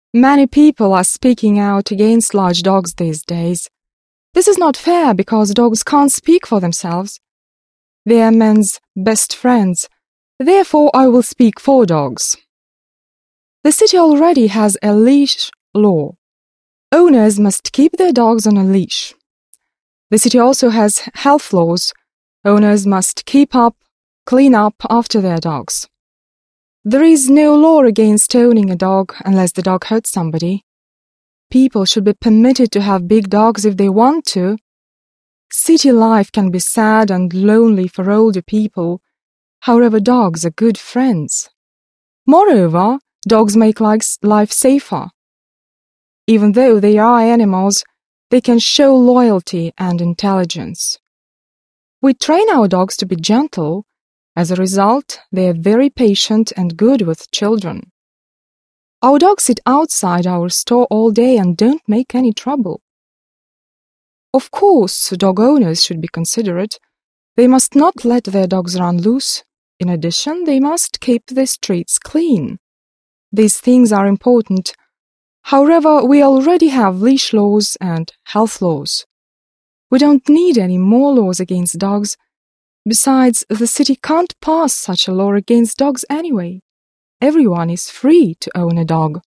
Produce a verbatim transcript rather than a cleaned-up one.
Many people are speaking out against large dogs these days. This is not fair because dogs can't speak for themselves. They are men's best friends. Therefore, I will speak for dogs. The city already has a leash law. Owners must keep their dogs on a leash. The city also has health laws. Owners must keep up, clean up after their dogs. There is no law against owning a dog unless the dog hurts somebody. People should be permitted to have big dogs if they want to. City life can be sad and lonely for older people. However, dogs are good friends. Moreover, dogs make life safer. Even though they are animals, they can show loyalty and intelligence. We train our dogs to be gentle. As a result, they are very patient and good with children. Our dogs sit outside our store all day and don't make any trouble. Of course, dog owners should be considerate. They must not let their dogs run loose. In addition, they must keep the streets clean. These things are important. However, we already have leash laws and health laws. We don't need any more laws against dogs. Besides, the city can't pass such a law against dogs anyway. Everyone is free to own a dog.